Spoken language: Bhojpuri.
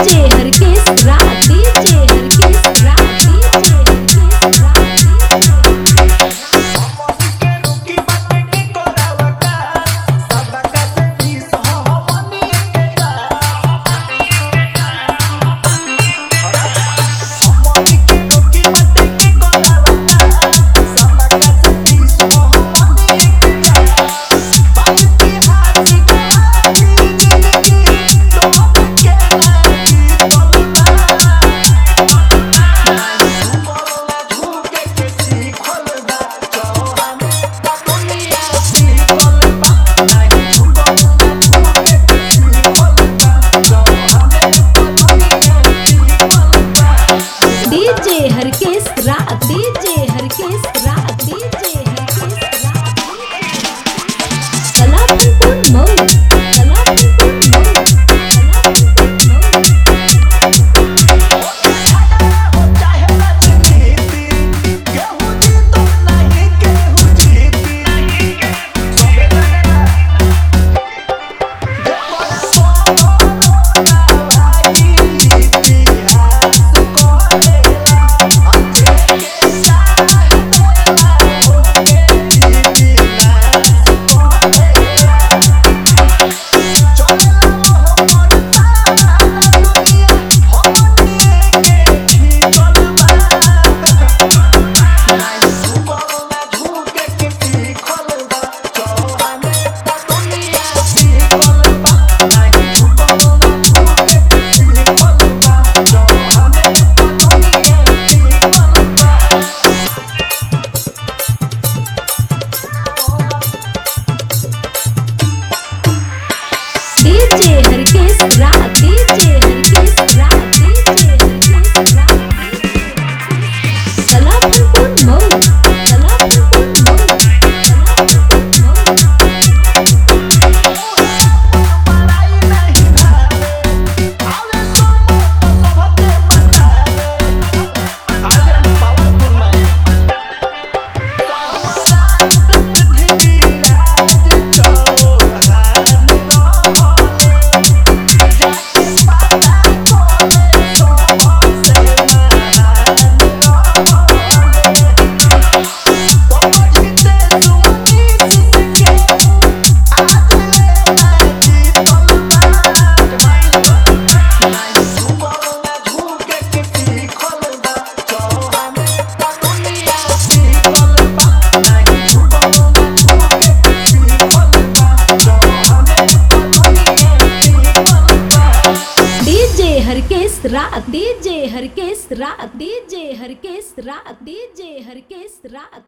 DJ Harkesh Raj DJ Harkesh Raj DJ Harkesh Raj DJ Harkesh Raj DJ Harkesh Raj Kalapur Mau Kalapur Mau DJ Harkesh Raj DJ Harkesh Raj DJ Harkesh Raj Kalapur Mau Kalapur Mau Harkesh Raj DJ Harkesh Raj DJ Harkesh Raj DJ Harkesh Raj